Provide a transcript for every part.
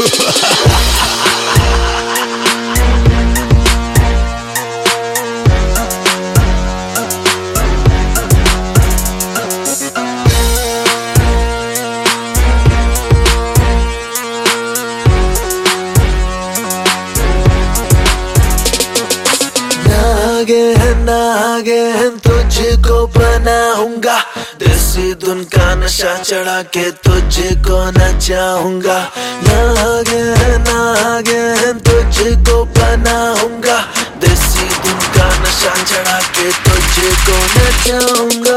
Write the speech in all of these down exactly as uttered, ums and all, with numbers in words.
नागिन नागिन तुझको बनाऊंगा, देसी धुन का नशा चढ़ा के तुझको नचाऊंगा। नागिन नागिन तुझको बनाऊंगा, देसी धुन का नशा चढ़ा के तुझको नचाऊंगा।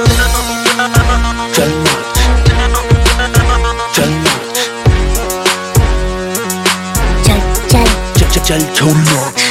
चल नाच, चल नाच, चल चल चल चल चल छोड़ नाच।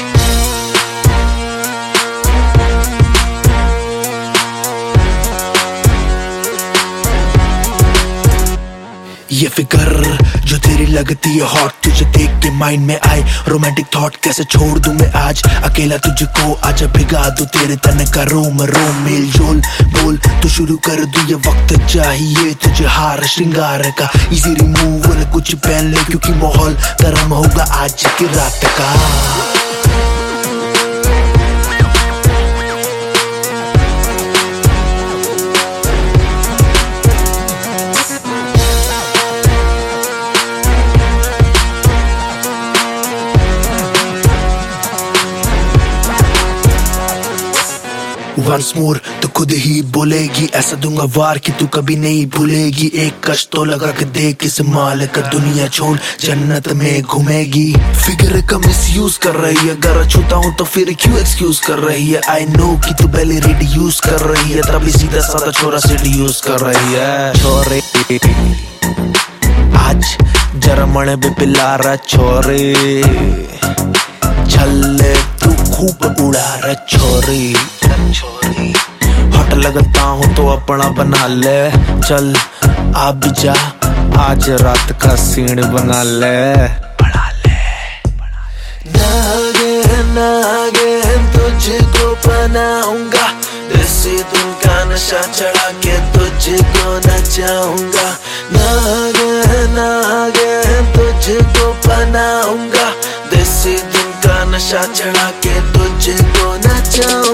ये फिगर जो तेरी लगती है हॉट, तुझे देख के माइंड में आए रोमांटिक थॉट। कैसे छोड़ दूं मैं आज अकेला तुझको, आजा भिगा दूं तेरे तन का रोम रोम। मेल जोल बोल तो शुरू कर दूं, ये वक्त चाहिए तुझे हार श्रृंगार का। इजी रिमूव न कुछ पहन ले, क्योंकि माहौल गर्म होगा आज की रात का। Once more तो खुद ही बोलेगी, ऐसा दूंगा वार कि तू कभी नहीं भूलेगी। एक कश तो लगा के देख, इस माल का दुनिया छोड़ जन्नत में घूमेगी। फिगर का मिसयूज कर रही है, अगर छूता हूँ तो फिर क्यों एक्सक्यूज कर रही है। आई नो कि तू पहले रेडी यूज कर रही है, तभी सीधा साधा छोरा सिटी यूज कर रही है। छोरे आज जरा मणे पे पिला रहा छोरे, छल्ले तू खूब उड़ा रहा छोरी। हट लगता हूँ तो अपना बना ले, चल आप जा आज रात का सीन बना ले। बना ले नागिन नागिन तुझको बनाऊंगा, देसी धुन का नशा चढ़ा के तुझको नचाऊंगा। नागिन नागिन तुझको बनाऊंगा, देसी धुन का नशा चढ़ा के तुझको नचाऊंगा।